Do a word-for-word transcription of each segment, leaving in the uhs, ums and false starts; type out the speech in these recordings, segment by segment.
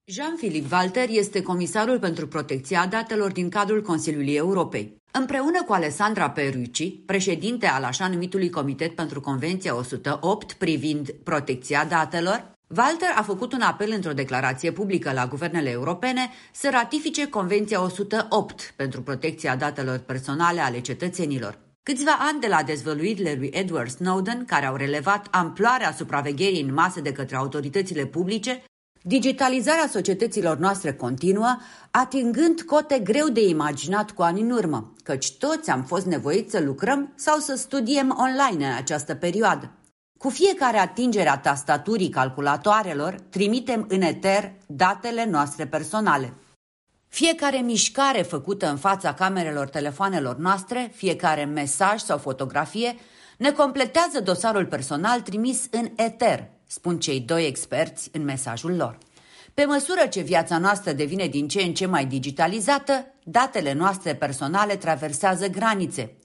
Jean-Philippe Walter este comisarul pentru protecția datelor din cadrul Consiliului Europei. Împreună cu Alessandra Perucci, președinte al așa numitului Comitet pentru Convenția o sută opt privind protecția datelor, Walter a făcut un apel într-o declarație publică la guvernele europene să ratifice Convenția o sută opt pentru protecția datelor personale ale cetățenilor. Câțiva ani de la dezvăluirile lui Edward Snowden, care au relevat amploarea supravegherii în masă de către autoritățile publice, digitalizarea societăților noastre continuă, atingând cote greu de imaginat cu ani în urmă, căci toți am fost nevoiți să lucrăm sau să studiem online în această perioadă. Cu fiecare atingere a tastaturii calculatoarelor, trimitem în eter datele noastre personale. Fiecare mișcare făcută în fața camerelor telefoanelor noastre, fiecare mesaj sau fotografie, ne completează dosarul personal trimis în eter, spun cei doi experți în mesajul lor. Pe măsură ce viața noastră devine din ce în ce mai digitalizată, datele noastre personale traversează granițe,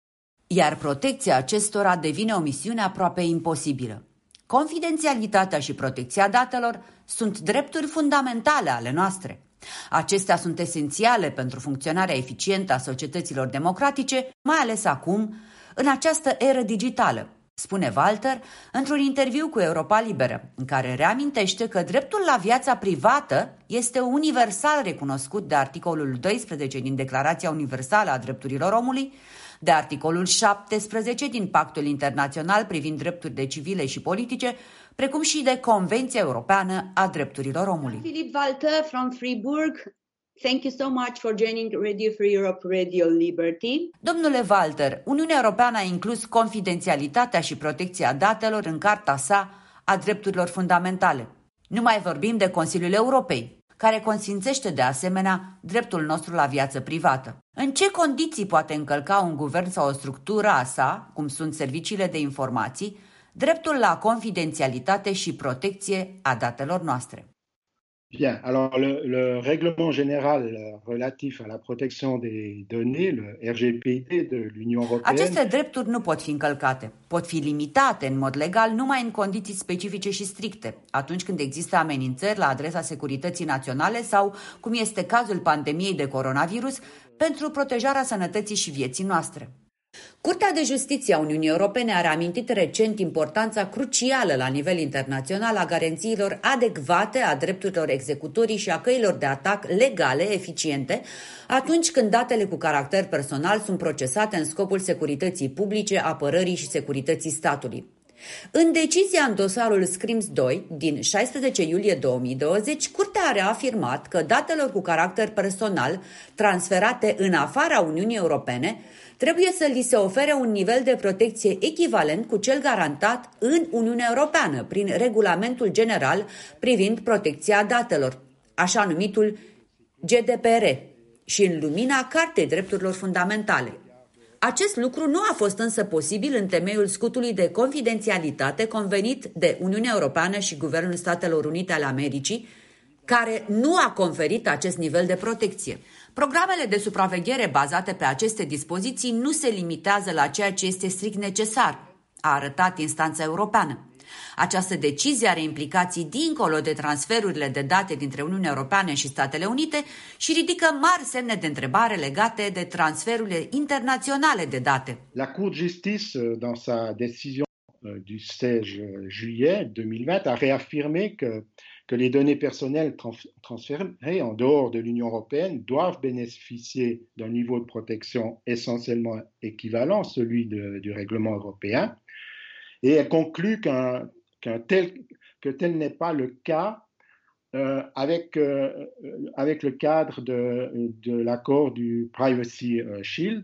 iar protecția acestora devine o misiune aproape imposibilă. Confidențialitatea și protecția datelor sunt drepturi fundamentale ale noastre. Acestea sunt esențiale pentru funcționarea eficientă a societăților democratice, mai ales acum, în această eră digitală, spune Walter într-un interviu cu Europa Liberă, în care reamintește că dreptul la viața privată este universal recunoscut de articolul doisprezece din Declarația Universală a Drepturilor Omului, de articolul șaptesprezece din Pactul Internațional privind drepturile civile și politice, precum și de Convenția Europeană a Drepturilor Omului. Philippe Walter from Fribourg. Thank you so much for joining Radio Free Europe Radio Liberty. Domnule Walter, Uniunea Europeană a inclus confidențialitatea și protecția datelor în Carta sa a drepturilor fundamentale. Nu mai vorbim de Consiliul Europei, care consfințește de asemenea dreptul nostru la viață privată. În ce condiții poate încălca un guvern sau o structură a sa, cum sunt serviciile de informații, dreptul la confidențialitate și protecție a datelor noastre? Bien, alors le, le règlement général relatif à la protection des données, le R G P D de l'Union européenne. Aceste drepturi nu pot fi încălcate. Pot fi limitate în mod legal numai în condiții specifice și stricte, atunci când există amenințări la adresa securității naționale sau, cum este cazul pandemiei de coronavirus, pentru protejarea sănătății și vieții noastre. Curtea de Justiție a Uniunii Europene a reamintit recent importanța crucială la nivel internațional a garanțiilor adecvate a drepturilor executorii și a căilor de atac legale, eficiente, atunci când datele cu caracter personal sunt procesate în scopul securității publice, apărării și securității statului. În decizia în dosarul Schrems doi din șaisprezece iulie două mii douăzeci, Curtea a reafirmat că datelor cu caracter personal transferate în afara Uniunii Europene trebuie să li se ofere un nivel de protecție echivalent cu cel garantat în Uniunea Europeană prin Regulamentul General privind protecția datelor, așa numitul G D P R, și în lumina Cartei Drepturilor Fundamentale. Acest lucru nu a fost însă posibil în temeiul scutului de confidențialitate convenit de Uniunea Europeană și Guvernul Statelor Unite ale Americii, care nu a conferit acest nivel de protecție. Programele de supraveghere bazate pe aceste dispoziții nu se limitează la ceea ce este strict necesar, a arătat instanța europeană. Această decizie are implicații dincolo de transferurile de date dintre Uniunea Europeană și Statele Unite și ridică mari semne de întrebare legate de transferurile internaționale de date. La Cour de Justice, dans sa décision du seize juillet două mii douăzeci, a réaffirmé que que les données personnelles transférées en dehors de l'Union européenne doivent bénéficier d'un niveau de protection essentiellement équivalent à celui de, du règlement européen. Et elle conclut qu'un, qu'un tel, que tel n'est pas le cas euh, avec, euh, avec le cadre de, de l'accord du Privacy Shield.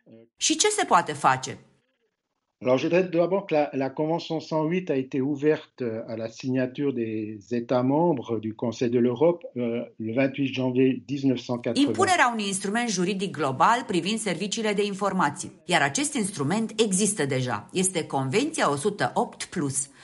Și ce se poate face? Alors, je dirais d'abord que la, la Convention o sută opt a été ouverte à la signature des États membres du Conseil de l'Europe euh, le vingt-huit janvier mille neuf cent quatre-vingts. Impunerea unui instrument juridic global privind serviciile de informații. Iar acest instrument există deja. Este Convenția o sută opt plus.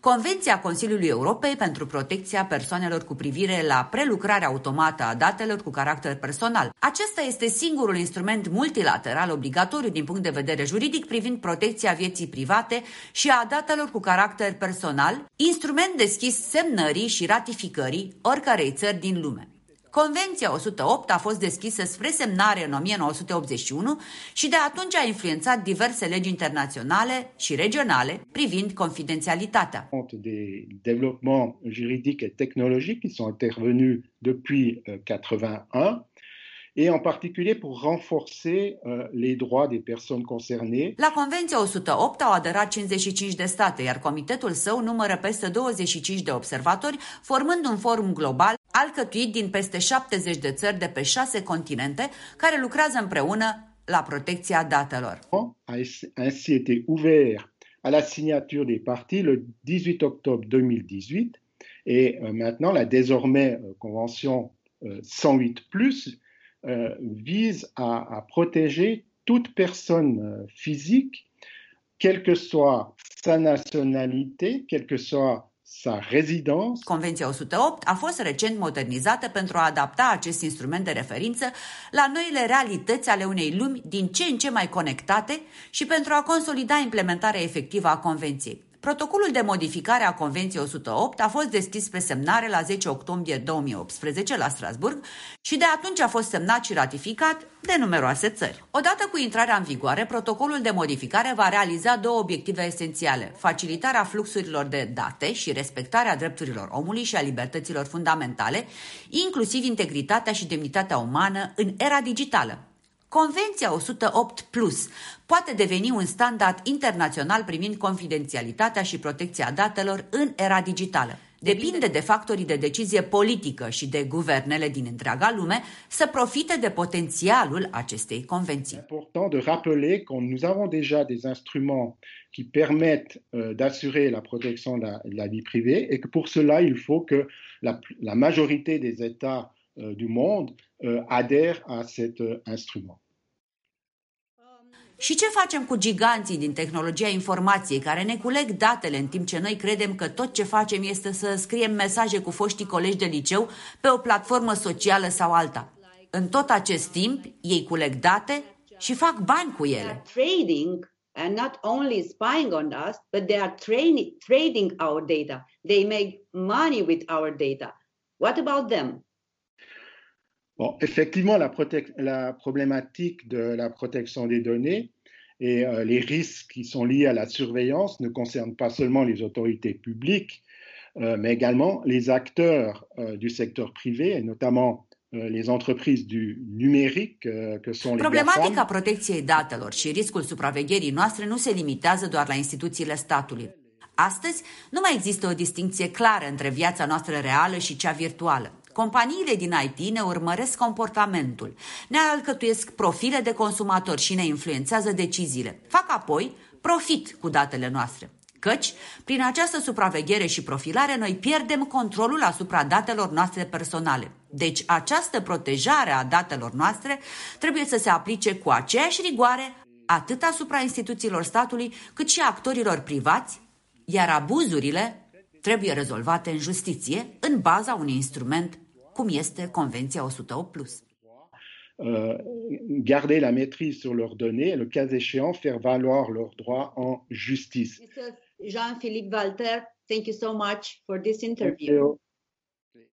Convenția Consiliului Europei pentru protecția persoanelor cu privire la prelucrarea automată a datelor cu caracter personal. Acesta este singurul instrument multilateral obligatoriu din punct de vedere juridic privind protecția vieții private și a datelor cu caracter personal, instrument deschis semnării și ratificării oricărei țări din lume. Convenția o sută opt a fost deschisă spre semnare în o mie nouă sute optzeci și unu și de atunci a influențat diverse legi internaționale și regionale privind confidențialitatea. Des développements juridiques et technologiques qui sont intervenus depuis quatre-vingt-un et en particulier pour renforcer euh, les droits des personnes concernées. La Convenția o sută opt au aderat cincizeci și cinci de state, iar comitetul său numără peste douăzeci și cinci de observatori, formând un forum global alcătuit din peste șaptezeci de țări de pe șase continente, care lucrează împreună la protecția datelor. A ainsi été ouvert à la signature des parties le dix-huit octobre deux mille dix-huit et euh, maintenant la désormais euh, convention euh, cent huit plus euh, vise à, à protéger toute personne euh, physique, quelle que soit sa nationalité, quelle que soit sa rezidență. Convenția o sută opt a fost recent modernizată pentru a adapta acest instrument de referință la noile realități ale unei lumi din ce în ce mai conectate și pentru a consolida implementarea efectivă a Convenției. Protocolul de modificare a Convenției o sută opt a fost deschis spre semnare la zece octombrie două mii optsprezece la Strasburg și de atunci a fost semnat și ratificat de numeroase țări. Odată cu intrarea în vigoare, protocolul de modificare va realiza două obiective esențiale: facilitarea fluxurilor de date și respectarea drepturilor omului și a libertăților fundamentale, inclusiv integritatea și demnitatea umană în era digitală. Convenția o sută opt plus poate deveni un standard internațional privind confidențialitatea și protecția datelor în era digitală. Depinde de factorii de decizie politică și de guvernele din întreaga lume să profite de potențialul acestei convenții. Important de rappeler que nous avons déjà des instruments qui permettent euh, d'assurer la protection de la, de la vie privée et que pour cela il faut que la, la majorité des États euh, du monde euh, adhèrent à cet euh, instrument. Și ce facem cu giganții din tehnologia informației care ne culeg datele în timp ce noi credem că tot ce facem este să scriem mesaje cu foștii colegi de liceu pe o platformă socială sau alta? În tot acest timp, ei culeg date și fac bani cu ele. Trading and not only spying on us, but they are training, trading our data. They make money with our data. What about them? Bon, effectivement, la, la problématique de la protection des données et euh, les risques qui sont liés à la surveillance ne concernent pas seulement les autorités publiques, euh, mais également les acteurs euh, du secteur privé, et notamment euh, les entreprises du numérique, euh, que sont les Problematica GAFAM. Protecției datelor și riscul supravegherii noastre nu se limitează doar la instituțiile statului. Astăzi, nu mai există o distincție clară între viața noastră reală și cea virtuală. Companiile din I T ne urmăresc comportamentul, ne alcătuiesc profile de consumatori și ne influențează deciziile. Fac apoi profit cu datele noastre. Căci, prin această supraveghere și profilare, noi pierdem controlul asupra datelor noastre personale. Deci, această protejare a datelor noastre trebuie să se aplice cu aceeași rigoare atât asupra instituțiilor statului, cât și a actorilor privați, iar abuzurile trebuie rezolvate în justiție în baza unui instrument cum este Convenția o sută opt plus. Euh, garder la maîtrise sur leurs données et, le cas échéant, faire valoir leurs droits en justice. Jean-Philippe Walter, thank you so much for this interview.